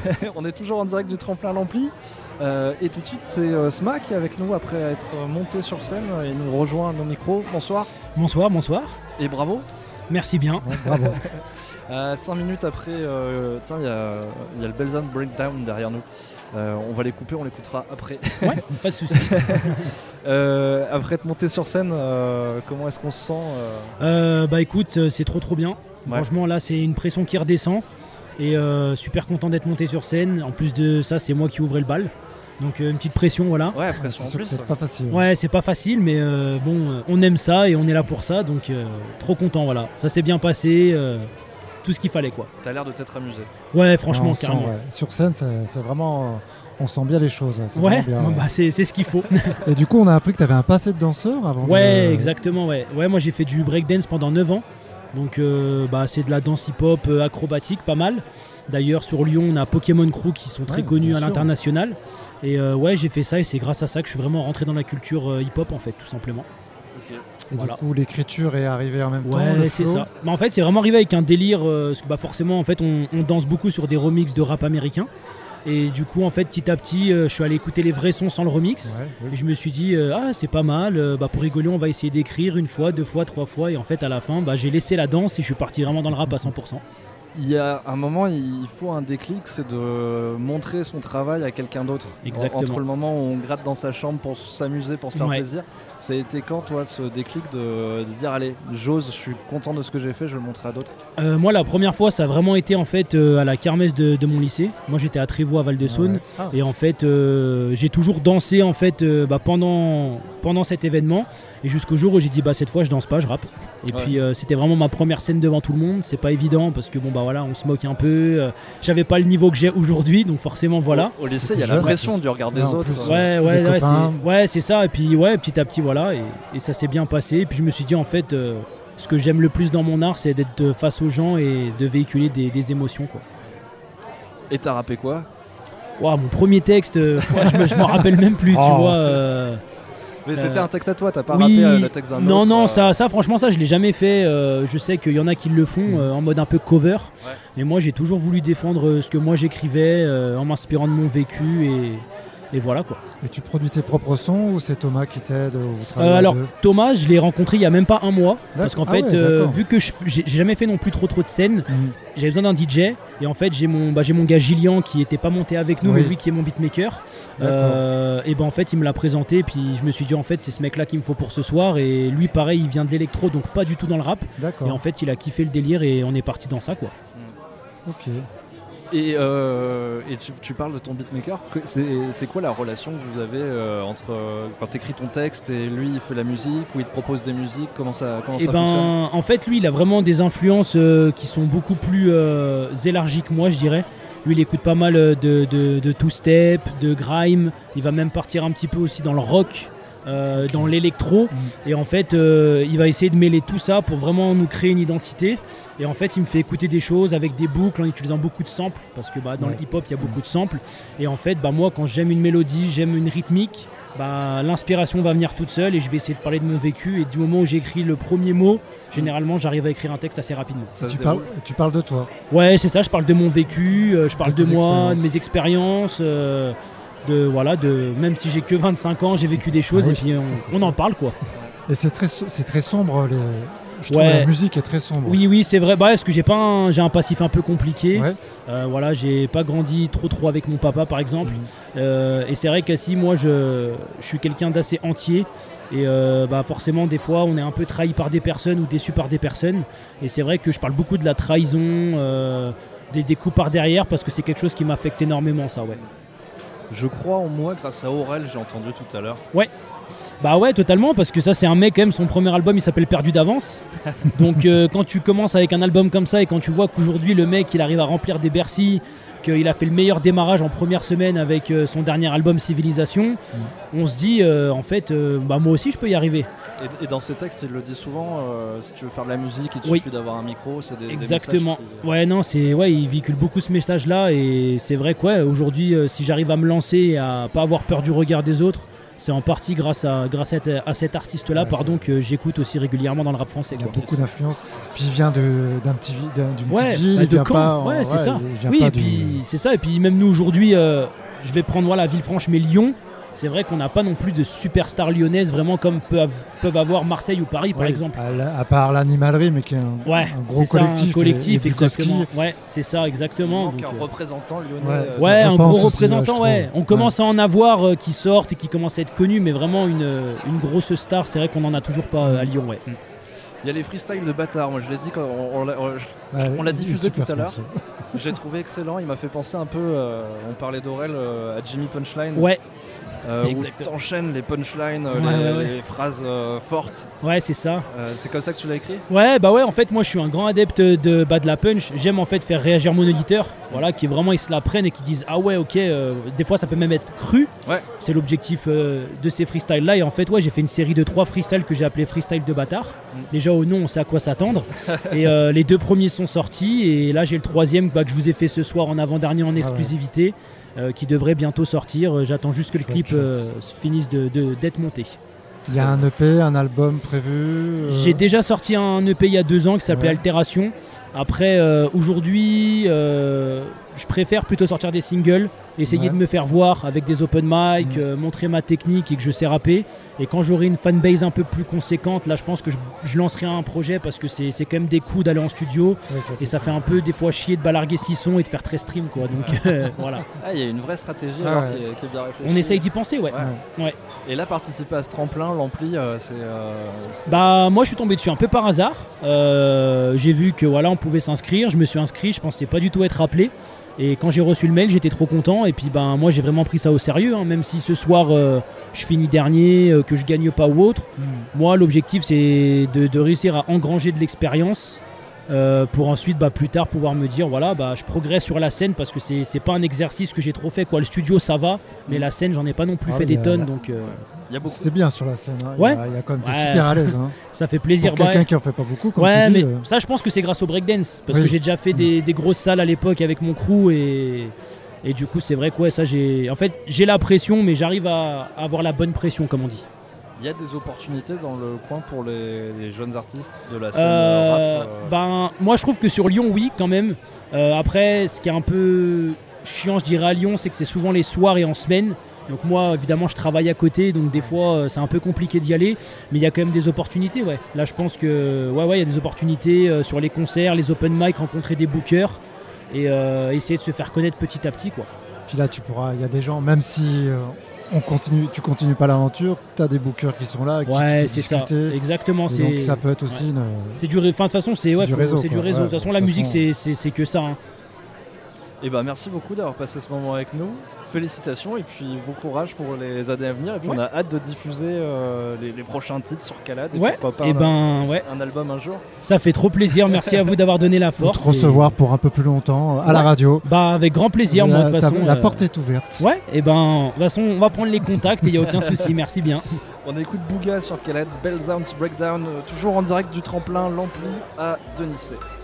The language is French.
On est toujours en direct du tremplin Lampli. Et tout de suite, c'est Sma qui est avec nous après être monté sur scène et nous rejoint à nos micros. Bonsoir. Bonsoir, bonsoir. Et bravo. Merci bien. Ouais, bravo. 5 minutes après, tiens, il y a le Belzone Breakdown derrière nous. On va les couper, on l'écoutera après. Ouais, pas de soucis. Après être monté sur scène, comment est-ce qu'on se sent Bah écoute, c'est trop bien. Ouais. Franchement, là, c'est une pression qui redescend. Et super content d'être monté sur scène. En plus de ça, c'est moi qui ouvrais le bal. Donc une petite pression, voilà. Ouais, pression C'est en sûr que plus. c'est pas facile. Ouais, c'est pas facile, mais bon, on aime ça et on est là pour ça. Donc trop content, voilà. Ça s'est bien passé. Tout ce qu'il fallait, quoi. T'as l'air de t'être amusé. Ouais, Ah, franchement, on sent, carrément. ouais. Sur scène, c'est vraiment. On sent bien les choses. C'est Ouais, vraiment bien, bon, ouais. bah, c'est ce qu'il faut. Et du coup, on a appris que tu avais un passé de danseur avant. Ouais, exactement, ouais. Ouais, moi j'ai fait du breakdance pendant 9 ans. Donc bah, c'est de la danse hip-hop acrobatique, pas mal. D'ailleurs, sur Lyon, on a Pokémon Crew qui sont très Ouais, connus bien à sûr. l'international. Et ouais, j'ai fait ça et c'est grâce à ça que je suis vraiment rentré dans la culture hip-hop, en fait, tout simplement. Et Voilà. du coup, l'écriture est arrivée en même temps. Ouais, le c'est flow. ça. Bah, en fait, c'est vraiment arrivé avec un délire. Parce que bah, forcément, en fait, on danse beaucoup sur des remixes de rap américain. Et du coup, en fait, petit à petit, je suis allé écouter les vrais sons sans le remix. Ouais, oui. Et je me suis dit, ah, c'est pas mal. Bah, pour rigoler, on va essayer d'écrire 1 fois, 2 fois, 3 fois. Et en fait, à la fin, bah, j'ai laissé la danse et je suis parti vraiment dans le rap à 100%. Il y a un moment, il faut un déclic, c'est de montrer son travail à quelqu'un d'autre. Exactement. Entre le moment où on gratte dans sa chambre pour s'amuser, pour se faire Ouais. plaisir, ça a été quand, toi, ce déclic de dire, allez, j'ose, je suis content de ce que j'ai fait, je vais le montrer à d'autres. Moi, la première fois, ça a vraiment été en fait à la kermesse de mon lycée. Moi, j'étais à Trévoux, à Val-de-Saône. Ouais. Ah. Et en fait, j'ai toujours dansé en fait, bah, pendant cet événement. Et jusqu'au jour où j'ai dit, bah, cette fois, je danse pas, je rappe. Et Ouais. puis, c'était vraiment ma première scène devant tout le monde. C'est pas évident parce que, bon, bah voilà, on se moque un peu. J'avais pas le niveau que j'ai aujourd'hui, donc forcément, voilà. Au lycée, C'était il y a la jeune. pression du regard des Ouais, en autres. plus, Ouais, Les ouais, copains. c'est ça. Et puis, ouais, petit à petit, voilà. Et ça s'est bien passé. Et puis, je me suis dit, en fait, ce que j'aime le plus dans mon art, c'est d'être face aux gens et de véhiculer des émotions, quoi. Et t'as rappé quoi? Ouah, mon premier texte, je m'en rappelle même plus, tu Oh. vois. Mais c'était un texte à toi, t'as pas Oui, rappé le texte d'un autre. non, ça, franchement, ça, je l'ai jamais fait. Je sais qu'il y en a qui le font en mode un peu cover. Ouais. Mais moi, j'ai toujours voulu défendre ce que moi j'écrivais en m'inspirant de mon vécu et voilà, quoi. Et tu produis tes propres sons ou c'est Thomas qui t'aide ou vous travaillez à Alors deux Thomas, je l'ai rencontré il y a même pas un mois parce qu'en D'accord. fait, Ah ouais, d'accord. vu que j'ai jamais fait non plus trop de scènes, Mhm. j'avais besoin d'un DJ et en fait j'ai mon gars Gillian qui était pas monté avec nous, Oui. mais lui qui est mon beatmaker. Et ben en fait il me l'a présenté, puis je me suis dit en fait c'est ce mec là qu'il me faut pour ce soir, et lui pareil il vient de l'électro donc pas du tout dans le rap, et D'accord. en fait il a kiffé le délire et on est parti dans ça, quoi. Ok. Et tu parles de ton beatmaker. C'est quoi la relation que vous avez entre quand t'écris ton texte et lui il fait la musique ou il te propose des musiques? Comment ça Et fonctionne? ben en fait lui il a vraiment des influences qui sont beaucoup plus élargies que moi, je dirais. Lui il écoute pas mal de two-step, de grime, il va même partir un petit peu aussi dans le rock, dans l'électro, et en fait il va essayer de mêler tout ça pour vraiment nous créer une identité. Et en fait il me fait écouter des choses avec des boucles en utilisant beaucoup de samples, parce que bah, dans Ouais. le hip-hop il y a beaucoup de samples, et en fait bah, moi quand j'aime une mélodie, j'aime une rythmique, bah, l'inspiration va venir toute seule et je vais essayer de parler de mon vécu, et du moment où j'écris le premier mot, généralement j'arrive à écrire un texte assez rapidement. Ça se Tu déroule. parles de toi. Ouais, c'est ça, je parle de mon vécu, je parle De de tes moi, expériences. de mes expériences, même si j'ai que 25 ans, j'ai vécu des choses, Ah oui, et puis ça, c'est on ça. en parle, quoi. Et c'est très sombre. Je trouve Ouais. la musique est très sombre. Oui, c'est vrai, bah, parce que j'ai un passif un peu compliqué. Ouais. Voilà, j'ai pas grandi trop avec mon papa, par exemple. Et c'est vrai qu'aussi, moi, je suis quelqu'un d'assez entier. Et bah, forcément, des fois, on est un peu trahi par des personnes ou déçu par des personnes. Et c'est vrai que je parle beaucoup de la trahison, des coups par derrière, parce que c'est quelque chose qui m'affecte énormément, ça, ouais. Je crois en moi grâce à Aurel, j'ai entendu tout à l'heure. Bah ouais, totalement, parce que ça c'est un mec quand même, son premier album il s'appelle Perdu d'avance. Donc quand tu commences avec un album comme ça et quand tu vois qu'aujourd'hui le mec il arrive à remplir des Bercy, qu'il a fait le meilleur démarrage en première semaine avec son dernier album Civilisation, on se dit en fait bah moi aussi je peux y arriver. Et dans ses textes, il le dit souvent, si tu veux faire de la musique, il te Oui. suffit d'avoir un micro, c'est des Exactement. messages qui- Ouais, non, il véhicule beaucoup ce message-là, et c'est vrai que ouais, aujourd'hui, si j'arrive à me lancer et à pas avoir peur du regard des autres, c'est en partie grâce à cet artiste-là, que j'écoute aussi régulièrement dans le rap français. Il a beaucoup d'influence. Puis il vient d'une petite ville, bah il vient Caen. pas. Ouais, c'est ça. Il vient Oui, pas et puis c'est ça. Et puis même nous aujourd'hui, je vais prendre Villefranche, mais Lyon. C'est vrai qu'on n'a pas non plus de superstars lyonnaises vraiment comme peuvent avoir Marseille ou Paris par exemple. À part l'Animalerie, mais qui est un gros collectif. Un collectif, et exactement. Ouais, c'est ça, exactement. Il manque un représentant lyonnais. Ouais, un gros aussi, représentant, ouais. On commence à en avoir qui sortent et qui commencent à être connus, mais vraiment une grosse star, c'est vrai qu'on n'en a toujours pas à Lyon, ouais. Il y a les freestyles de Bâtard, moi je l'ai dit quand on l'a diffusé tout à l'heure. Je l'ai trouvé excellent, il m'a fait penser un peu, on parlait d'Aurel, à Jimmy Punchline. Ouais. Où t'enchaînes les punchlines, les phrases fortes. Ouais, c'est ça. C'est comme ça que tu l'as écrit ? Ouais, bah ouais, en fait, moi je suis un grand adepte de la punch. J'aime en fait faire réagir mon auditeur, qui vraiment ils se la prennent et qui disent ah ouais, ok, des fois ça peut même être cru. Ouais. C'est l'objectif de ces freestyles là. Et en fait, j'ai fait une série de 3 freestyles que j'ai appelé freestyle de Bâtard. Déjà au nom, on sait à quoi s'attendre. Et les 2 premiers sont sortis. Et là, j'ai le 3e que je vous ai fait ce soir en avant-dernier en exclusivité. Qui devrait bientôt sortir. J'attends juste que le clip finisse d'être monté. Il y a un EP, un album prévu J'ai déjà sorti un EP il y a 2 ans qui s'appelait Altération. Après, aujourd'hui, je préfère plutôt sortir des singles, essayer de me faire voir avec des open mic, montrer ma technique et que je sais rapper. Et quand j'aurai une fanbase un peu plus conséquente, là je pense que je lancerai un projet parce que c'est quand même des coups d'aller en studio. Et ça fait un peu des fois chier de balarguer 6 sons et de faire 13 streams, quoi. Donc voilà. Il y a une vraie stratégie qui est bien réfléchie. On essaye d'y penser, ouais. Et là, participer à ce tremplin, l'ampli, c'est... Bah moi je suis tombé dessus un peu par hasard. J'ai vu que on pouvait s'inscrire, je me suis inscrit, je pensais pas du tout être appelé. Et quand j'ai reçu le mail, j'étais trop content. Et puis moi j'ai vraiment pris ça au sérieux, même si ce soir je finis dernier, que je gagne pas ou autre. Moi l'objectif c'est de réussir à engranger de l'expérience pour ensuite plus tard pouvoir me dire je progresse sur la scène parce que c'est pas un exercice que j'ai trop fait, quoi. Le studio ça va, mais la scène j'en ai pas non plus fait des tonnes. Donc c'était bien sur la scène, il y a quand même, t'es super à l'aise. Ça fait plaisir. Pour quelqu'un qui en fait pas beaucoup, comme tu dis. Mais ça je pense que c'est grâce au breakdance, parce que j'ai déjà fait des grosses salles à l'époque avec mon crew et du coup c'est vrai que ça j'ai la pression, mais j'arrive à avoir la bonne pression, comme on dit. Il y a des opportunités dans le coin pour les jeunes artistes de la scène rap moi je trouve que sur Lyon, oui, quand même. Après, ce qui est un peu chiant, je dirais, à Lyon, c'est que c'est souvent les soirs et en semaine. Donc moi, évidemment, je travaille à côté, donc des fois, c'est un peu compliqué d'y aller. Mais il y a quand même des opportunités, ouais. Là, je pense que il y a des opportunités sur les concerts, les open mic, rencontrer des bookers et essayer de se faire connaître petit à petit, quoi. Puis là, il y a des gens, même si... tu continues pas l'aventure, tu as des bookers qui sont là, qui tu peux discuter. Ça. Exactement. Donc ça peut être aussi une... C'est du réseau. De toute façon, c'est du réseau. De toute façon, la musique, c'est que ça. Et merci beaucoup d'avoir passé ce moment avec nous. Félicitations et puis bon courage pour les années à venir. Et puis on a hâte de diffuser les prochains titres sur Calade. Et pourquoi pas un album un jour. Ça fait trop plaisir. Merci à vous d'avoir donné la force. De te recevoir pour un peu plus longtemps à la radio. Avec grand plaisir. Moi, de toute façon, la porte est ouverte. Ouais. De toute façon, on va prendre les contacts et il n'y a aucun souci. Merci bien. On écoute Bouga sur Calade, Bell Sounds Breakdown, toujours en direct du tremplin L'Ampli à Denicé.